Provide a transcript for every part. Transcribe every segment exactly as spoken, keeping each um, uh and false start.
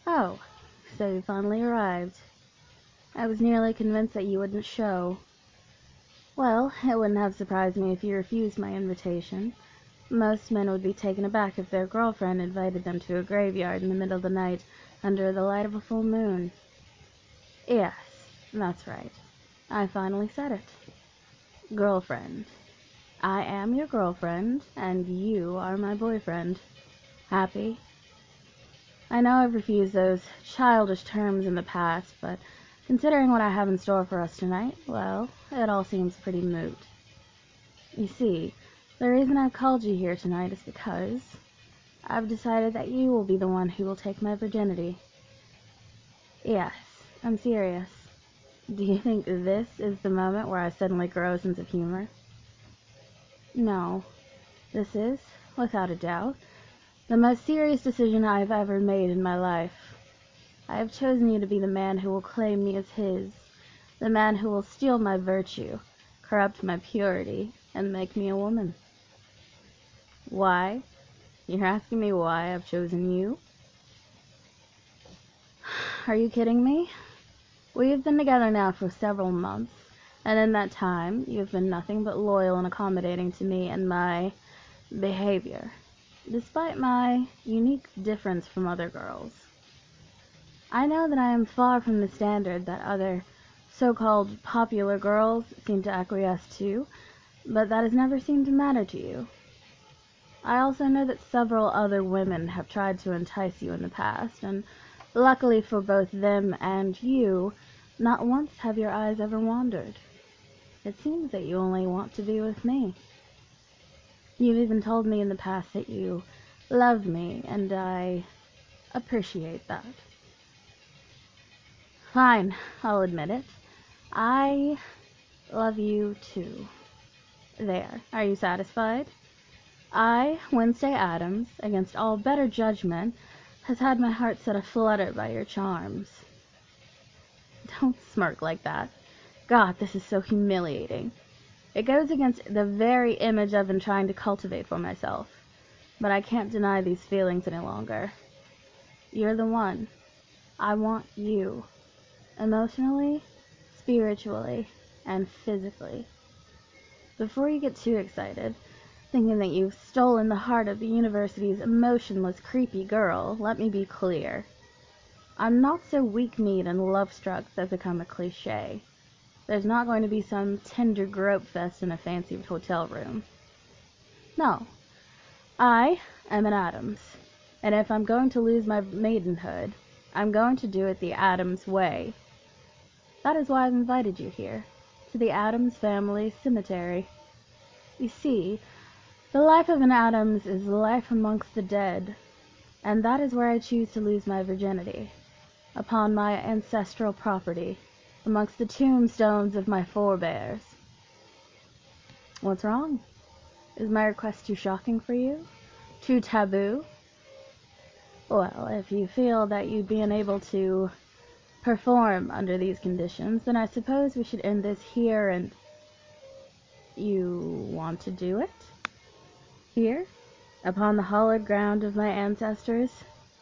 Oh, so you finally arrived. I was nearly convinced that you wouldn't show. Well, it wouldn't have surprised me if you refused my invitation. Most men would be taken aback if their girlfriend invited them to a graveyard in the middle of the night under the light of a full moon. Yes, that's right. I finally said it. Girlfriend. I am your girlfriend, and you are my boyfriend. Happy? I know I've refused those childish terms in the past, but considering what I have in store for us tonight, well, it all seems pretty moot. You see, the reason I've called you here tonight is because I've decided that you will be the one who will take my virginity. Yes, I'm serious. Do you think this is the moment where I suddenly grow a sense of humor? No. This is, without a doubt, the most serious decision I have ever made in my life. I have chosen you to be the man who will claim me as his, the man who will steal my virtue, corrupt my purity, and make me a woman. Why? You're asking me why I've chosen you? Are you kidding me? We have been together now for several months, and in that time you have been nothing but loyal and accommodating to me and my behavior, despite my unique difference from other girls. I know that I am far from the standard that other so-called popular girls seem to acquiesce to, but that has never seemed to matter to you. I also know that several other women have tried to entice you in the past, and luckily for both them and you, not once have your eyes ever wandered. It seems that you only want to be with me. You've even told me in the past that you love me, and I appreciate that. Fine, I'll admit it. I love you too. There, are you satisfied? I, Wednesday Addams, against all better judgment, has had my heart set aflutter by your charms. Don't smirk like that. God, this is so humiliating. It goes against the very image I've been trying to cultivate for myself. But I can't deny these feelings any longer. You're the one. I want you. Emotionally, spiritually, and physically. Before you get too excited, thinking that you've stolen the heart of the university's emotionless, creepy girl, let me be clear. I'm not so weak-kneed and love-struck that's become a cliché. There's not going to be some tender grope fest in a fancy hotel room. No. I am an Addams, and if I'm going to lose my maidenhood, I'm going to do it the Addams way. That is why I've invited you here, to the Addams family cemetery. You see, the life of an Addams is life amongst the dead, and that is where I choose to lose my virginity, upon my ancestral property, amongst the tombstones of my forebears. What's wrong? Is my request too shocking for you? Too taboo? Well, if you feel that you'd be unable to perform under these conditions, then I suppose we should end this here and... You want to do it? Here? Upon the hallowed ground of my ancestors?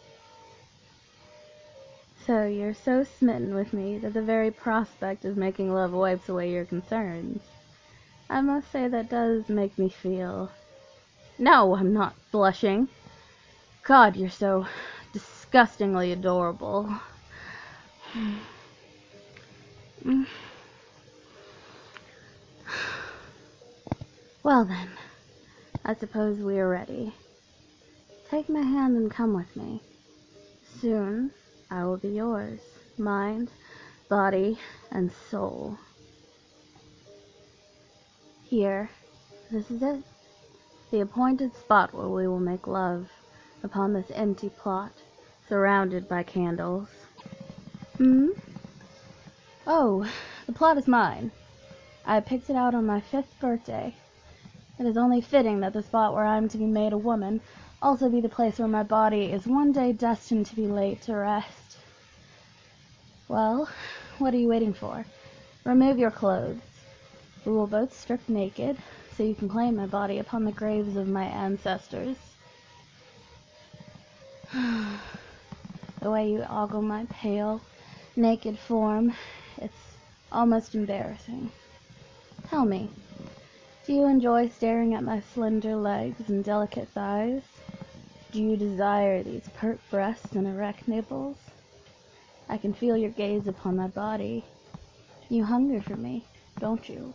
So you're so smitten with me that the very prospect of making love wipes away your concerns. I must say that does make me feel... No, I'm not blushing. God, you're so disgustingly adorable. Well then, I suppose we are ready. Take my hand and come with me. Soon I will be yours, mind, body, and soul. Here, this is it, the appointed spot where we will make love, upon this empty plot, surrounded by candles. Hmm? Oh, the plot is mine. I picked it out on my fifth birthday. It is only fitting that the spot where I am to be made a woman also be the place where my body is one day destined to be laid to rest. Well, what are you waiting for? Remove your clothes. We will both strip naked, so you can claim my body upon the graves of my ancestors. the way you ogle my pale, naked form. It's almost embarrassing. Tell me, do you enjoy staring at my slender legs and delicate thighs? Do you desire these pert breasts and erect nipples? I can feel your gaze upon my body. You hunger for me, don't you?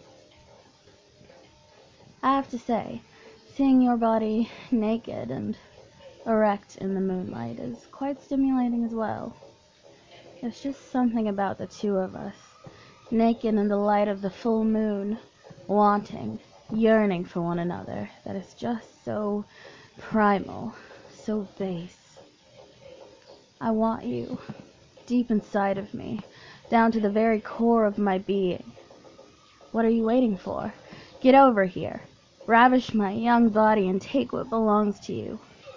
I have to say, seeing your body naked and erect in the moonlight is quite stimulating as well. There's just something about the two of us, naked in the light of the full moon, wanting, yearning for one another, that is just so primal, so base. I want you, deep inside of me, down to the very core of my being. What are you waiting for? Get over here. Ravish my young body and take what belongs to you.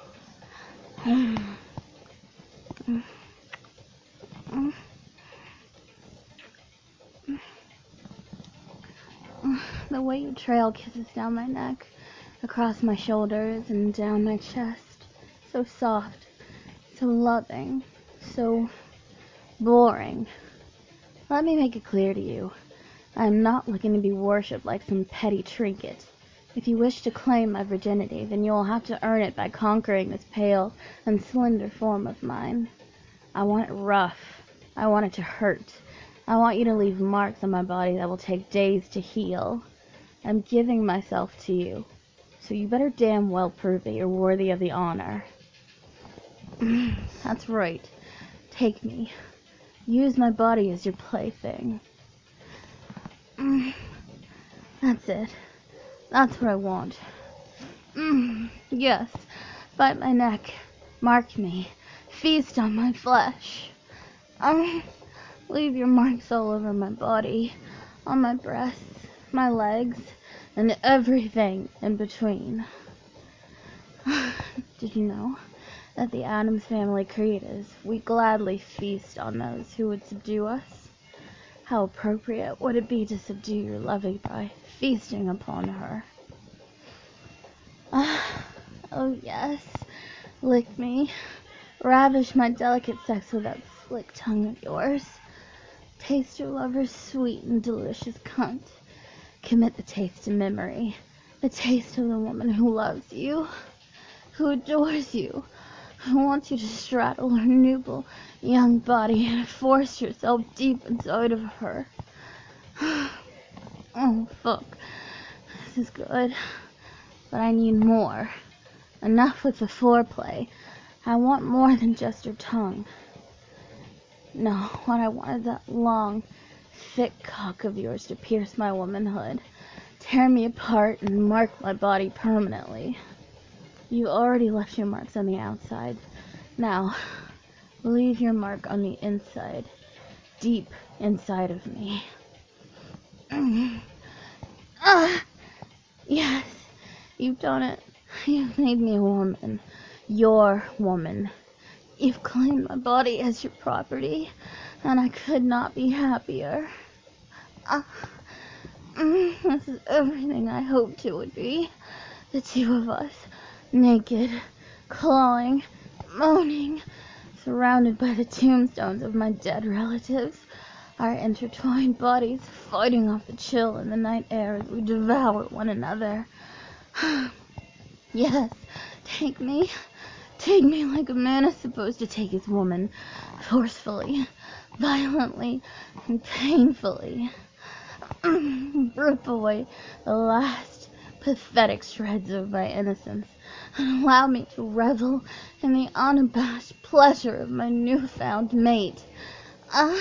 The way you trail kisses down my neck, across my shoulders and down my chest, so soft, so loving, so boring. Let me make it clear to you, I am not looking to be worshipped like some petty trinket. If you wish to claim my virginity, then you will have to earn it by conquering this pale and slender form of mine. I want it rough. I want it to hurt. I want you to leave marks on my body that will take days to heal. I'm giving myself to you, so you better damn well prove that you're worthy of the honor. That's right. Take me. Use my body as your plaything. That's it. That's what I want. Mm, yes. Bite my neck. Mark me. Feast on my flesh. Um, leave your marks all over my body, on my breasts, my legs, and everything in between. Did you know that the Addams Family creed is, we gladly feast on those who would subdue us? How appropriate would it be to subdue your lovey by feasting upon her? Ah, oh yes, lick me. Ravish my delicate sex with that slick tongue of yours. Taste your lover's sweet and delicious cunt. Commit the taste to memory. The taste of the woman who loves you, who adores you, who wants you to straddle her nubile young body and force yourself deep inside of her. Oh, fuck. This is good. But I need more. Enough with the foreplay. I want more than just your tongue. No, what I want is that long, thick cock of yours to pierce my womanhood, tear me apart, and mark my body permanently. You already left your marks on the outside. Now, leave your mark on the inside, deep inside of me. Ah, yes, you've done it. You've made me a woman. Your woman. You've claimed my body as your property, and I could not be happier. Ah, mm, this is everything I hoped it would be. The two of us, naked, clawing, moaning, surrounded by the tombstones of my dead relatives, our intertwined bodies fighting off the chill in the night air as we devour one another. Yes, take me. Take me like a man is supposed to take his woman, forcefully, violently, and painfully. Rip away the last pathetic shreds of my innocence, and allow me to revel in the unabashed pleasure of my newfound mate. Uh,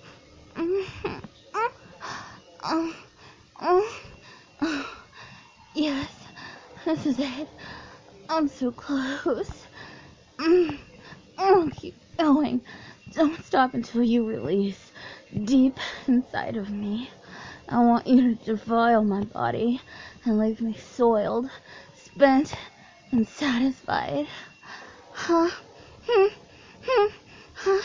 uh, uh, uh, yes, this is it. I'm so close. Mm, oh, keep going. Don't stop until you release. Deep inside of me, I want you to defile my body and leave me soiled, spent, and satisfied. Huh? Hmm. Hmm. Huh?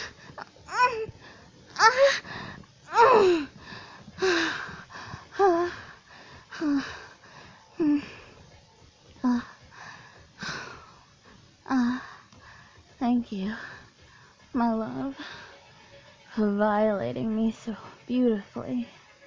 Ah, thank you. my love, for violating me so beautifully.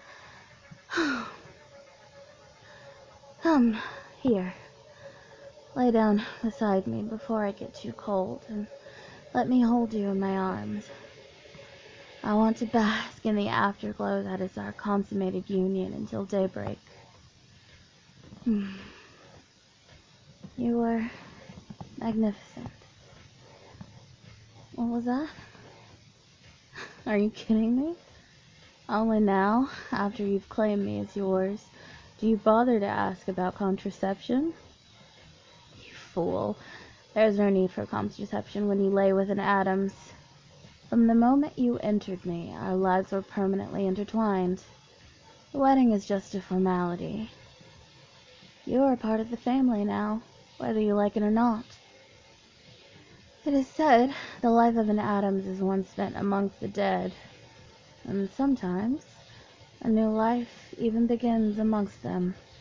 Come, here. Lay down beside me before I get too cold, and let me hold you in my arms. I want to bask in the afterglow that is our consummated union until daybreak. Hmm. You were magnificent. What was that? Are you kidding me? Only now, after you've claimed me as yours, do you bother to ask about contraception? You fool. There's no need for contraception when you lay with an Adams. From the moment you entered me, our lives were permanently intertwined. The wedding is just a formality. You are a part of the family now, whether you like it or not. It is said the life of an Adams is one spent amongst the dead, and sometimes a new life even begins amongst them.